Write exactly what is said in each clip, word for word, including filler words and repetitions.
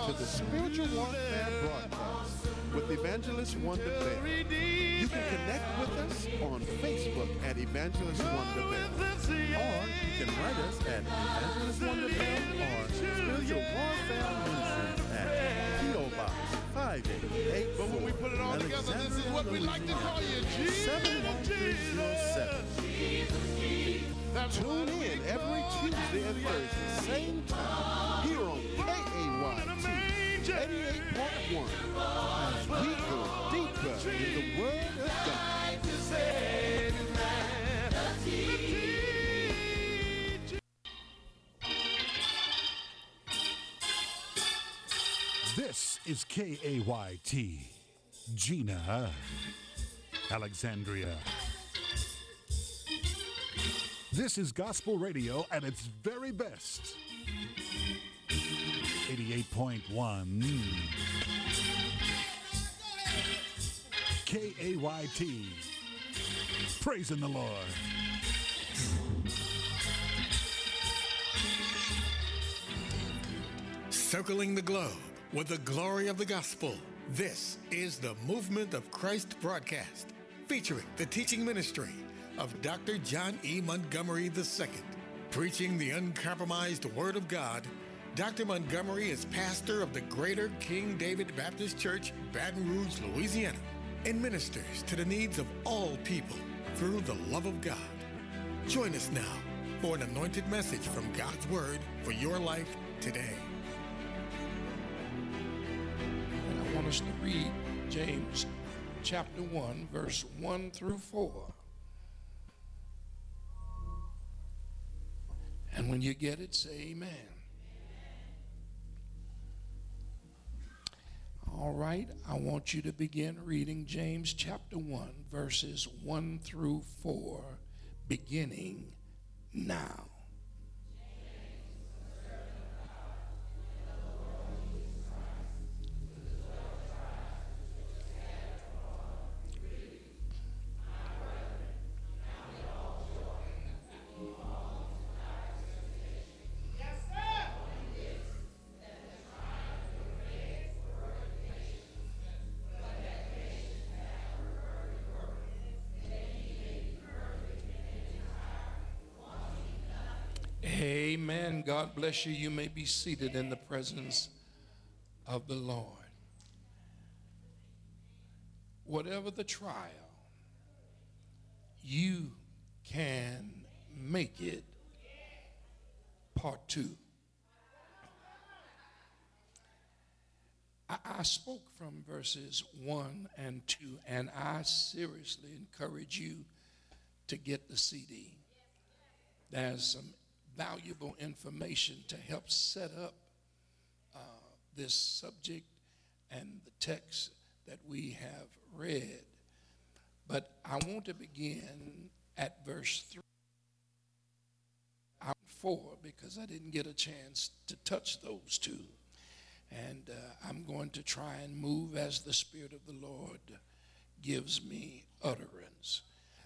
to the Spiritual Warfare broadcast with Evangelist Wonder Bell. You can connect with us on Facebook at Evangelist Wonder Bell. Or you can write us at Evangelist Wonder Bell or Spiritual Warfare Ministries at P O Box five eight eight four. But when we put it all together, this is what we like to call you, Jesus. seven one three zero seven. Tune in every Tuesday and Thursday, same time, here on K A Y T eighty-eight point one, as we go deeper in the Word of God. This is K A Y T, Gina, Alexandria. This is gospel radio at its very best. eighty-eight point one. K A Y T. Praising the Lord. Circling the globe with the glory of the gospel. This is the Movement of Christ broadcast, featuring the teaching ministry of Doctor John E. Montgomery the Second. Preaching the uncompromised Word of God, Doctor Montgomery is pastor of the Greater King David Baptist Church, Baton Rouge, Louisiana, and ministers to the needs of all people through the love of God. Join us now for an anointed message from God's Word for your life today. And I want us to read James chapter one, verse one through four. And when you get it, say amen. All right, I want you to begin reading James chapter one, verses one through four, beginning now. Amen. God bless you. You may be seated in the presence of the Lord. Whatever the trial, you can make it part two. I, I spoke from verses one and two, and I seriously encourage you to get the C D. There's some valuable information to help set up uh, this subject and the text that we have read. But I want to begin at verse three, out four, because I didn't get a chance to touch those two. And uh, I'm going to try and move as the Spirit of the Lord gives me utterance.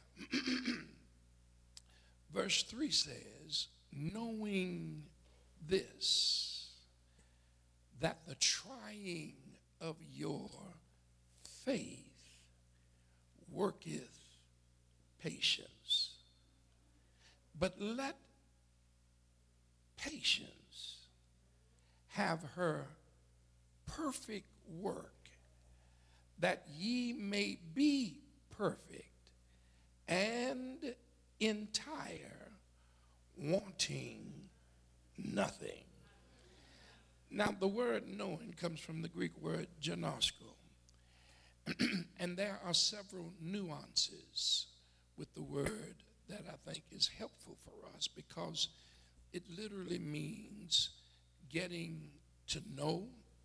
Verse three says, knowing this, that the trying of your faith worketh patience. But let patience have her perfect work, that ye may be perfect and entire, wanting nothing. Now, the word knowing comes from the Greek word gnosko. And there are several nuances with the word that I think is helpful for us, because it literally means getting to know.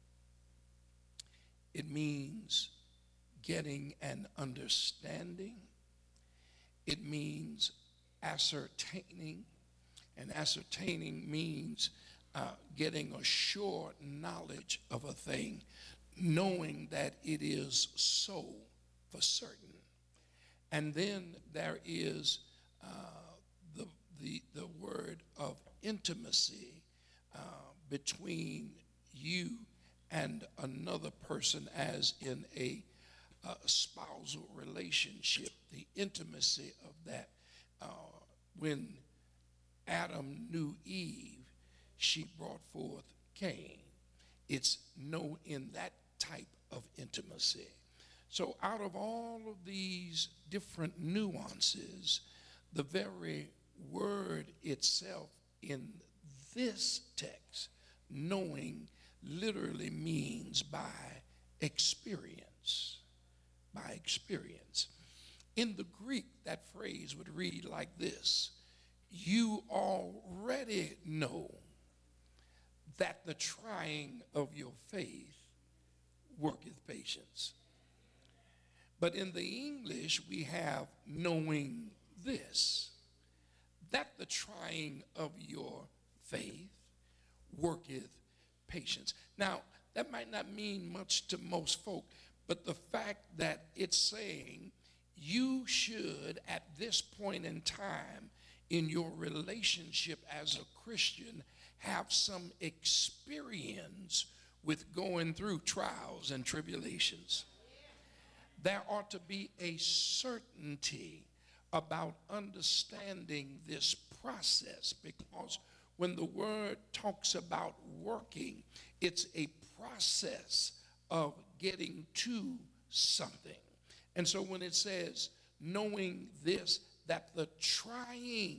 It means getting an understanding. It means ascertaining. And ascertaining means uh, getting a sure knowledge of a thing, knowing that it is so for certain. And then there is uh, the, the, the word of intimacy uh, between you and another person, as in a uh, spousal relationship, the intimacy of that. Uh, when Adam knew Eve, she brought forth Cain. It's no in that type of intimacy. So out of all of these different nuances, the very word itself in this text, knowing, literally means by experience. By experience. In the Greek, that phrase would read like this: you already know that the trying of your faith worketh patience. But in the English, we have knowing this, that the trying of your faith worketh patience. Now, that might not mean much to most folk, but the fact that it's saying you should, at this point in time in your relationship as a Christian, have some experience with going through trials and tribulations. There ought to be a certainty about understanding this process, because when the word talks about working, it's a process of getting to something. And so when it says, knowing this, that the trying,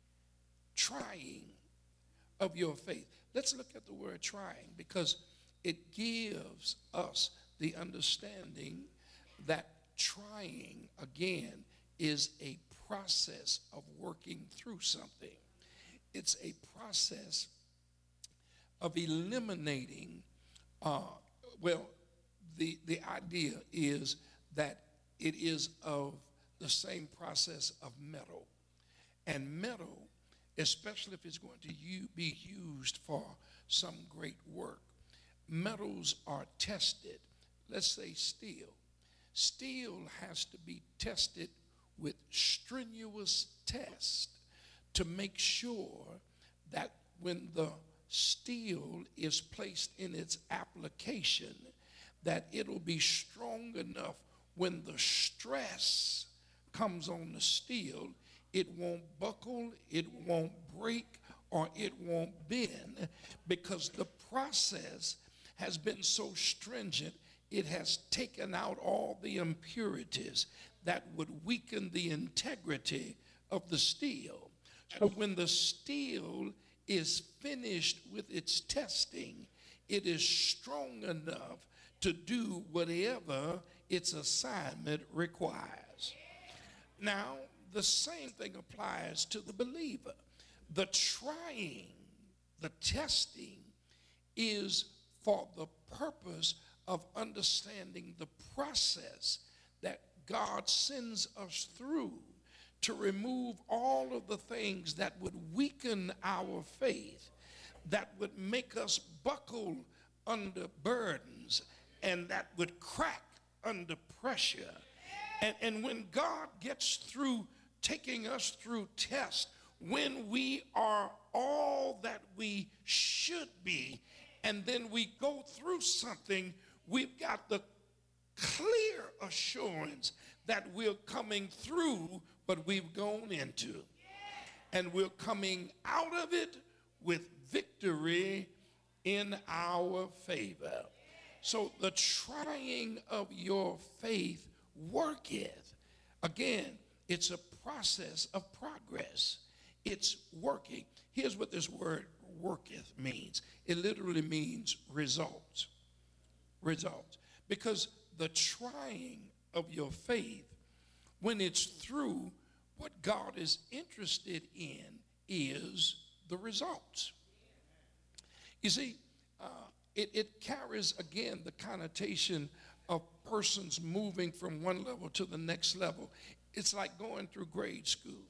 trying of your faith. Let's look at the word trying, because it gives us the understanding that trying, again, is a process of working through something. It's a process of eliminating, uh, well, the, the idea is that it is of the same process of metal. And metal, especially if it's going to u- be used for some great work, metals are tested. Let's say steel. Steel has to be tested with strenuous tests to make sure that when the steel is placed in its application, that it'll be strong enough when the stress comes on the steel, it won't buckle, it won't break, or it won't bend, because the process has been so stringent, it has taken out all the impurities that would weaken the integrity of the steel. So when the steel is finished with its testing, it is strong enough to do whatever its assignment requires. Now, the same thing applies to the believer. The trying, the testing, is for the purpose of understanding the process that God sends us through to remove all of the things that would weaken our faith, that would make us buckle under burdens, and that would crack under pressure. And, and when God gets through taking us through tests, when we are all that we should be, and then we go through something, we've got the clear assurance that we're coming through what we've gone into. And we're coming out of it with victory in our favor. So the trying of your faith worketh. Again, it's a process of progress. It's working. Here's what this word worketh means. It literally means results. Results. Because the trying of your faith, when it's through, what God is interested in is the results. You see, uh, it, it carries, again, the connotation of persons moving from one level to the next level. It's like going through grade school.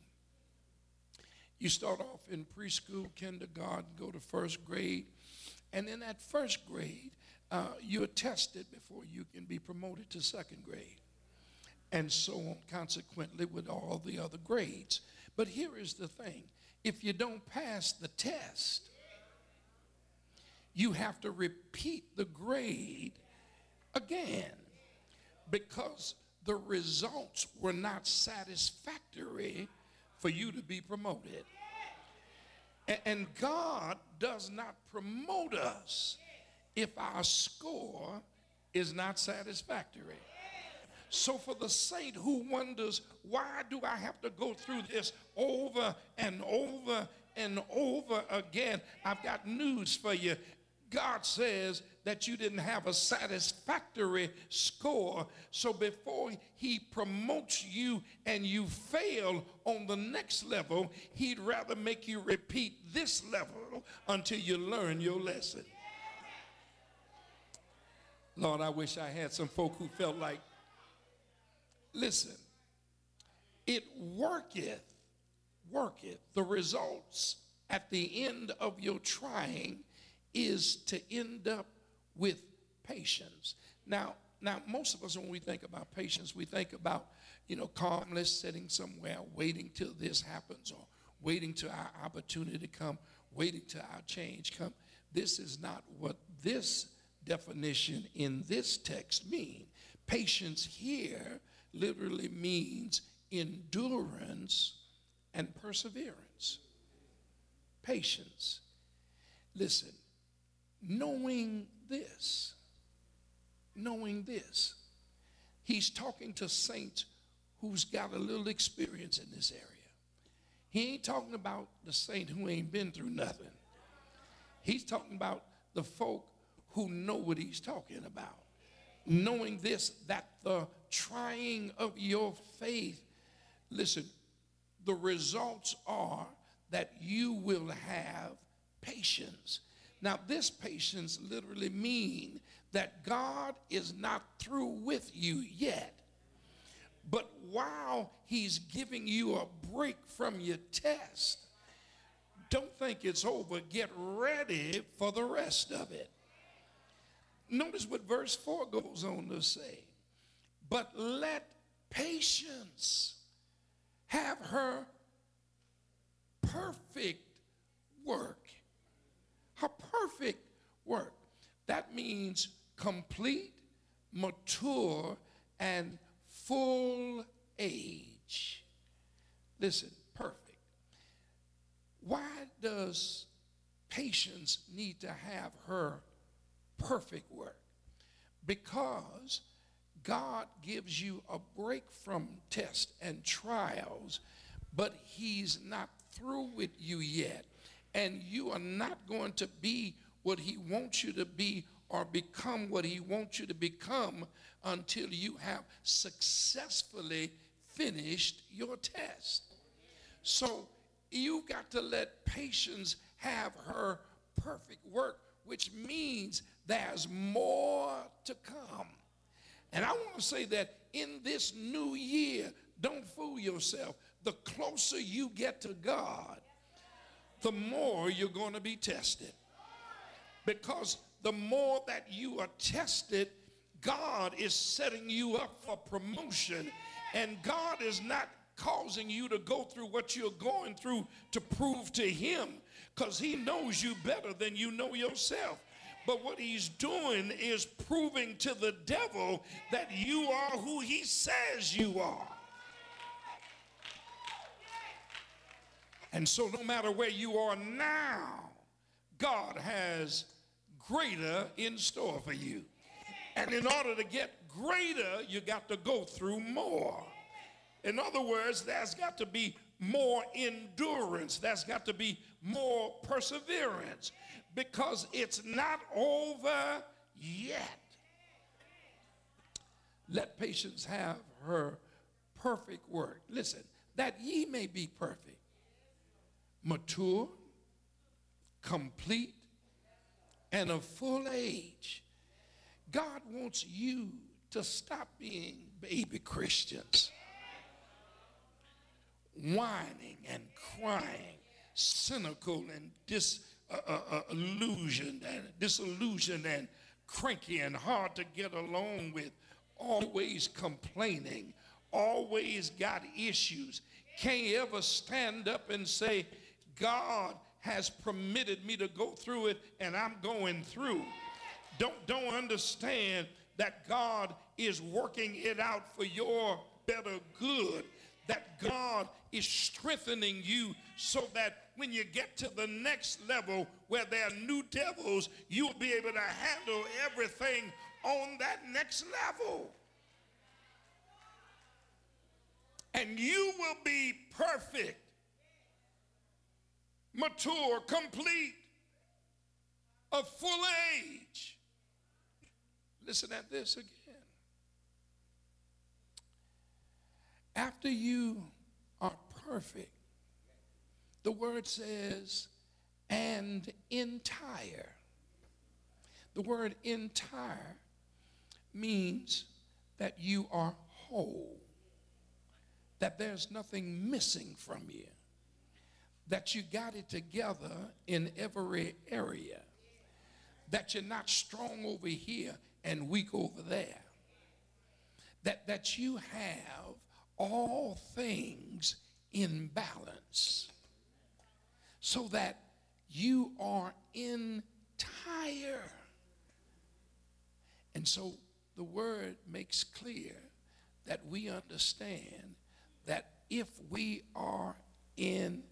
You start off in preschool, kindergarten, go to first grade, and in that first grade, uh, you're tested before you can be promoted to second grade, and so on, consequently, with all the other grades. But here is the thing. If you don't pass the test, you have to repeat the grade again because the results were not satisfactory for you to be promoted. And God does not promote us if our score is not satisfactory. So for the saint who wonders, why do I have to go through this over and over and over again? I've got news for you. God says that you didn't have a satisfactory score. So before he promotes you and you fail on the next level, he'd rather make you repeat this level until you learn your lesson. Lord, I wish I had some folk who felt like, listen, it worketh, worketh. The results at the end of your trying is to end up with patience. Now, now most of us, when we think about patience, we think about, you know, calmly sitting somewhere, waiting till this happens, or waiting till our opportunity come, waiting till our change come. This is not what this definition in this text means. Patience here literally means endurance and perseverance. Patience. Listen, knowing this, knowing this, he's talking to saints who's got a little experience in this area. He ain't talking about the saint who ain't been through nothing. He's talking about the folk who know what he's talking about. Knowing this, that the trying of your faith, listen, the results are that you will have patience. Now, this patience literally means that God is not through with you yet. But while he's giving you a break from your test, don't think it's over. Get ready for the rest of it. Notice what verse four goes on to say. But let patience have her perfect work. Her perfect work. That means complete, mature, and full age. Listen, perfect. Why does patience need to have her perfect work? Because God gives you a break from tests and trials, but he's not through with you yet. And you are not going to be what he wants you to be or become what he wants you to become until you have successfully finished your test. So you got to let patience have her perfect work, which means there's more to come. And I want to say that in this new year, don't fool yourself. The closer you get to God, the more you're going to be tested. Because the more that you are tested, God is setting you up for promotion. And God is not causing you to go through what you're going through to prove to him, because he knows you better than you know yourself. But what he's doing is proving to the devil that you are who he says you are. And so no matter where you are now, God has greater in store for you. And in order to get greater, you got to go through more. In other words, there's got to be more endurance. There's got to be more perseverance, because it's not over yet. Let patience have her perfect work. Listen, that ye may be perfect, mature, complete, and of full age. God wants you to stop being baby Christians, whining and crying, cynical and disillusioned and disillusioned and cranky and hard to get along with, always complaining, always got issues, can't ever stand up and say, God has permitted me to go through it, and I'm going through. Don't, don't understand that God is working it out for your better good, that God is strengthening you so that when you get to the next level where there are new devils, you'll be able to handle everything on that next level. And you will be perfect, mature, complete, of full age. Listen at this again. After you are perfect, the word says, and entire. The word entire means that you are whole, that there's nothing missing from you, that you got it together in every area, that you're not strong over here and weak over there, that, that you have all things in balance, so that you are entire. And so the word makes clear that we understand that if we are entire,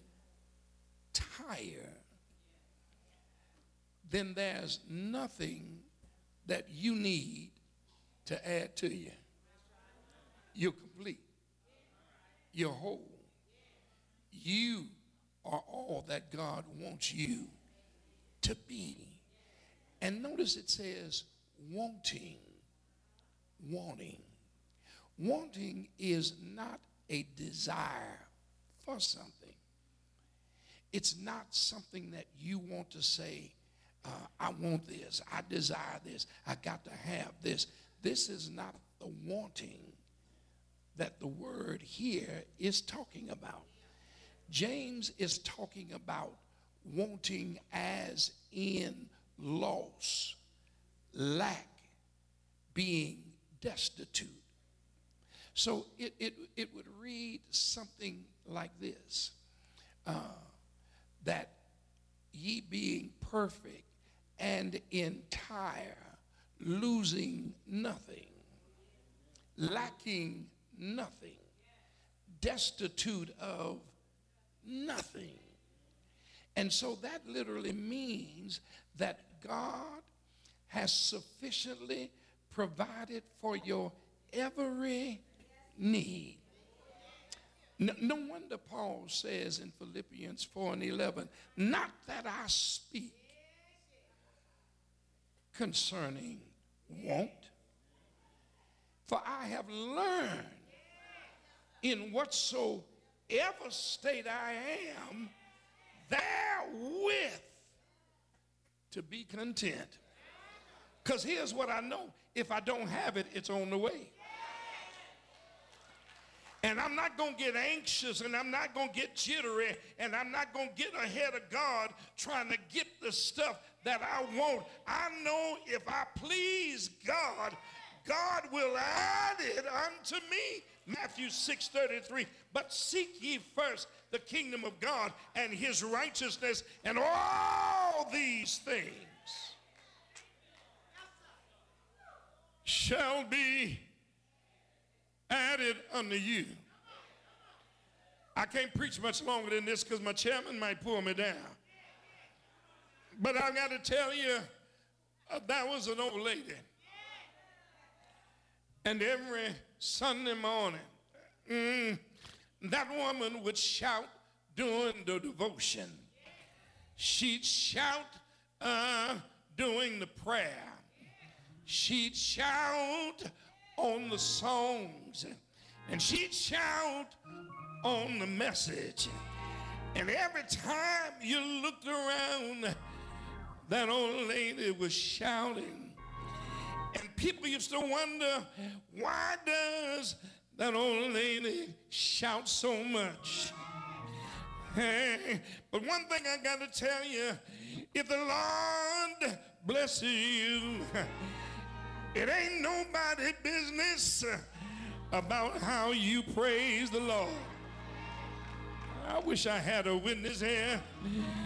then there's nothing that you need to add to you. You're complete. You're whole. You are all that God wants you to be. And notice it says wanting, wanting. Wanting is not a desire for something. It's not something that you want to say, uh, I want this, I desire this, I got to have this. This is not the wanting that the word here is talking about. James is talking about wanting as in loss, lack, being destitute. So it, it, it would read something like this, uh, that ye being perfect and entire, losing nothing, lacking nothing, destitute of nothing. And so that literally means that God has sufficiently provided for your every need. No, no wonder Paul says in Philippians four and eleven, not that I speak concerning want, for I have learned in whatsoever state I am, therewith to be content. Because here's what I know. If I don't have it, it's on the way. And I'm not going to get anxious, and I'm not going to get jittery, and I'm not going to get ahead of God trying to get the stuff that I want. I know if I please God, God will add it unto me. Matthew six thirty-three. But seek ye first the kingdom of God and his righteousness, and all these things shall be added unto you. I can't preach much longer than this because my chairman might pull me down. But I got to tell you, uh, that was an old lady. And every Sunday morning, mm, that woman would shout during the devotion. She'd shout uh, during the prayer. She'd shout on the songs. And she'd shout on the message. And every time you looked around, that old lady was shouting. And people used to wonder, why does that old lady shout so much? Hey, but one thing I got to tell you, if the Lord blesses you, it ain't nobody's business about how you praise the Lord. I wish I had a witness here,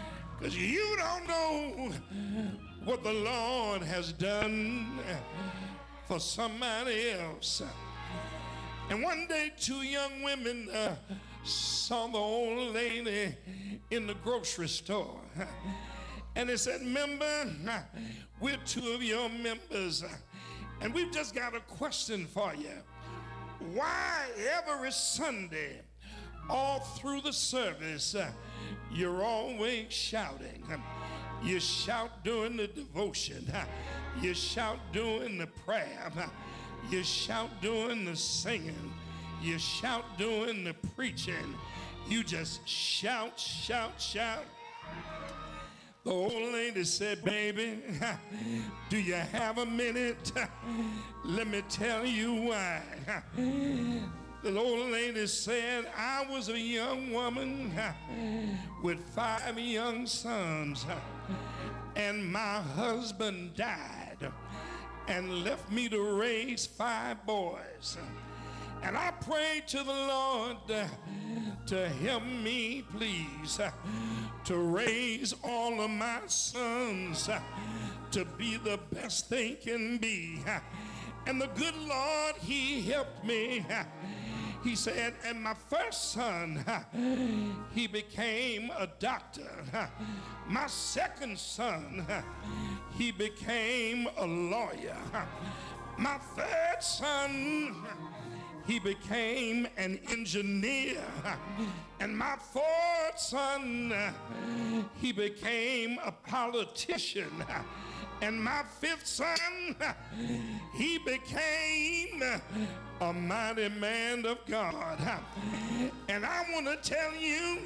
Because you don't know what the Lord has done for somebody else. And one day, two young women uh, saw the old lady in the grocery store. And they said, "Member, we're two of your members, and we've just got a question for you. Why every Sunday, all through the service, uh, you're always shouting? You shout during the devotion. You shout during the prayer. You shout during the singing. You shout during the preaching. You just shout, shout, shout." The old lady said, "Baby, do you have a minute? Let me tell you why." The old lady said, "I was a young woman with five young sons, and my husband died and left me to raise five boys. And I prayed to the Lord to help me, please, to raise all of my sons to be the best they can be. And the good Lord, he helped me." He said, "And my first son, he became a doctor. My second son, he became a lawyer. My third son, he became an engineer. And my fourth son, he became a politician. And my fifth son, he became a mighty man of God." And I want to tell you,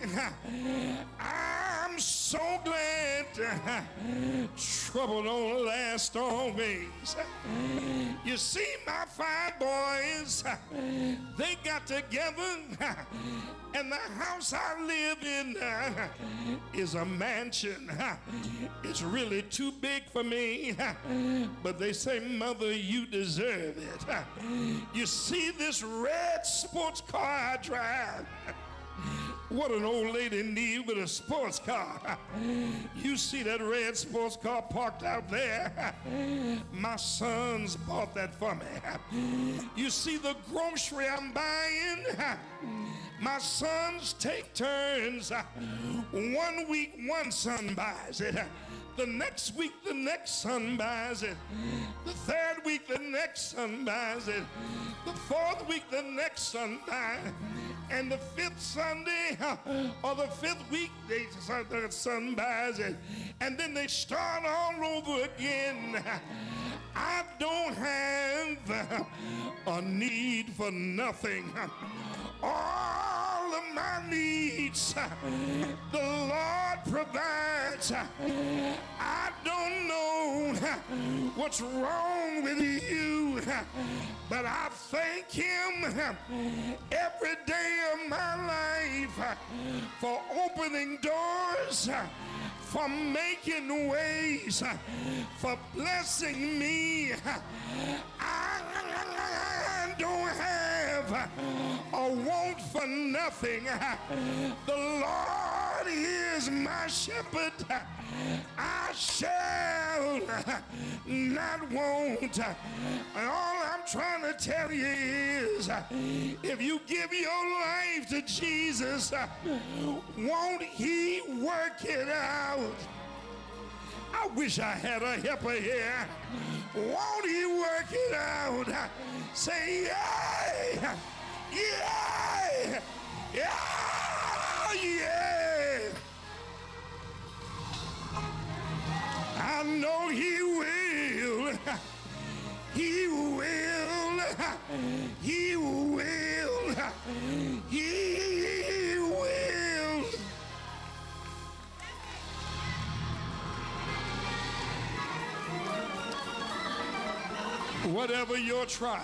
I'm so glad trouble don't last always. You see, my five boys, they got together, and the house I live in is a mansion. It's really too big for me, but they say, "Mother, you deserve it." You see this red sports car I drive? What an old lady need with a sports car. You see that red sports car parked out there? My sons bought that for me. You see the grocery I'm buying? My sons take turns. One week, one son buys it. The next week, the next son buys it. The third week, the next son buys it. The fourth week, the next son buys it. And the fifth Sunday or the fifth week, they, the son buys it. And then they start all over again. I don't have a need for nothing. All of my needs, the Lord provides. I don't know what's wrong with you, but I thank him every day of my life for opening doors, for making ways, for blessing me. I don't have a want for nothing. The Lord is my shepherd. I shall not want. And all I'm trying to tell you is, if you give your life to Jesus, won't he work it out? I wish I had a helper here. Won't he work it out? Say, yay! Yay! Yeah! Yeah! I know he will. He will. He will. He will. Whatever your trial,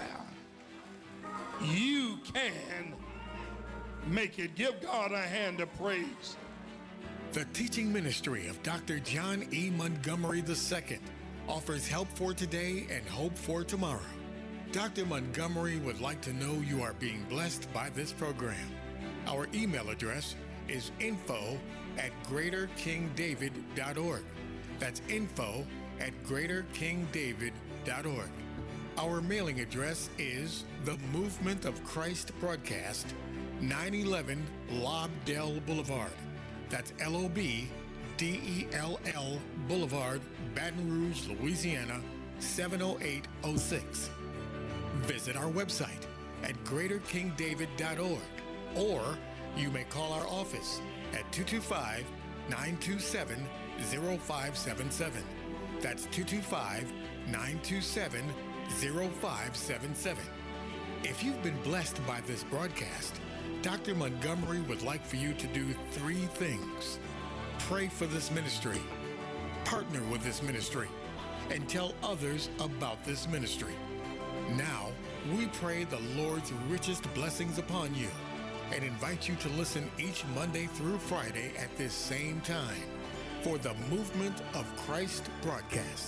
you can make it. Give God a hand of praise. The teaching ministry of Doctor John E. Montgomery the Second offers help for today and hope for tomorrow. Doctor Montgomery would like to know you are being blessed by this program. Our email address is info at greater king david dot org. That's info at greater king david dot org. Our mailing address is The Movement of Christ Broadcast, nine eleven Lobdell Boulevard. That's L O B D E L L Boulevard, Baton Rouge, Louisiana, seven oh eight oh six. Visit our website at greater king david dot org, or you may call our office at two two five, nine two seven, zero five seven seven. That's two two five, nine two seven, zero five seven seven. If you've been blessed by this broadcast, Doctor Montgomery would like for you to do three things. Pray for this ministry, partner with this ministry, and tell others about this ministry. Now, we pray the Lord's richest blessings upon you and invite you to listen each Monday through Friday at this same time for the Movement of Christ broadcast.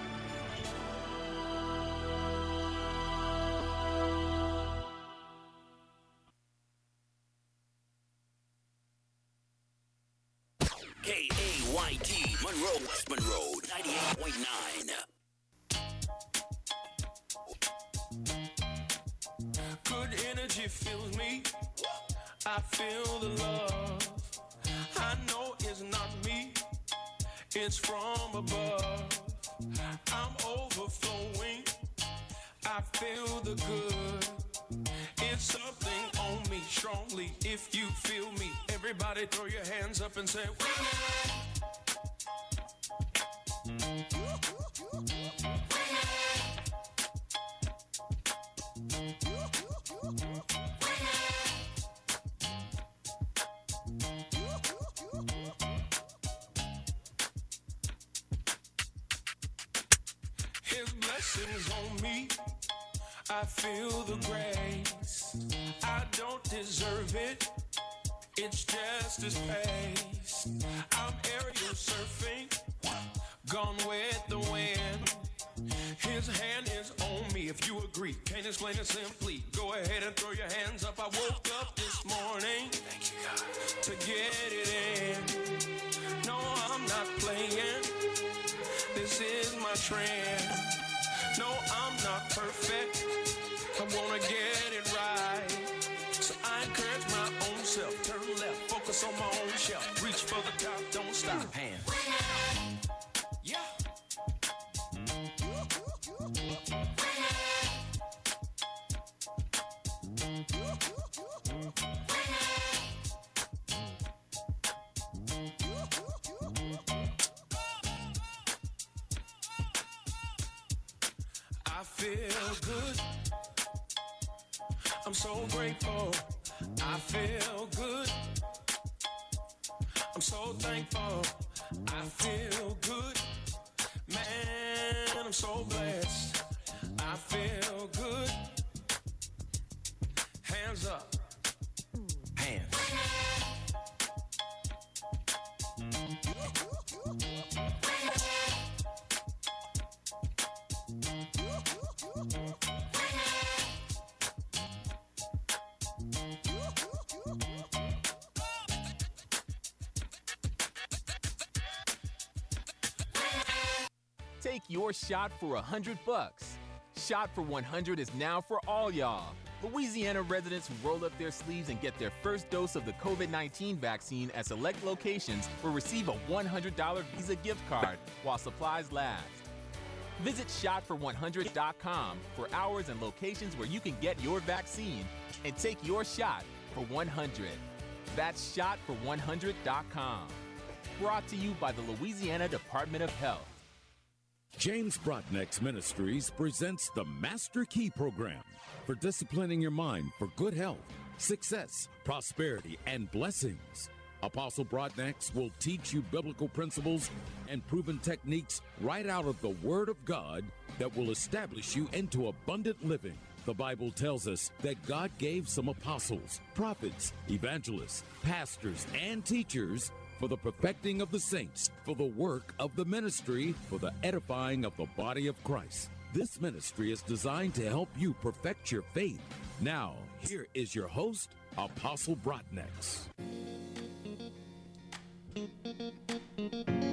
K A Y T, Monroe, West Monroe, ninety-eight point nine. Good energy fills me. I feel the love. I know it's not me. It's from above. I'm overflowing. I feel the good. It's something on me strongly. If you feel me, everybody throw your hands up and say, His blessings on me. I feel the grace. I don't deserve it. It's just his pace. I'm aerial surfing, gone with the wind. His hand is on me. If you agree, can't explain it simply. Go ahead and throw your hands up. I woke up this morning to get it in. No, I'm not playing. This is my trend. No, I'm not perfect. I wanna get it right. So I encourage my own self. Turn left, focus on my own shelf. Reach for the top, don't stop. Hands. Yeah. I feel good. I'm so grateful. I feel good. I'm so thankful. I feel good. Man, I'm so blessed. I feel good. Hands up. Hands. Take your shot for a hundred bucks. Shot for one hundred is now for all y'all. Louisiana residents who roll up their sleeves and get their first dose of the COVID nineteen vaccine at select locations will receive a one hundred dollars Visa gift card while supplies last. Visit shot for one hundred dot com for hours and locations where you can get your vaccine and take your shot for one hundred. That's shot for one hundred dot com. Brought to you by the Louisiana Department of Health. James Broadneck's Ministries presents the Master Key Program for disciplining your mind for good health, success, prosperity, and blessings. Apostle Broadneck will teach you biblical principles and proven techniques right out of the Word of God that will establish you into abundant living. The Bible tells us that God gave some apostles, prophets, evangelists, pastors, and teachers for the perfecting of the saints, for the work of the ministry, for the edifying of the body of Christ. This ministry is designed to help you perfect your faith. Now, here is your host, Apostle Broadneck. Bye.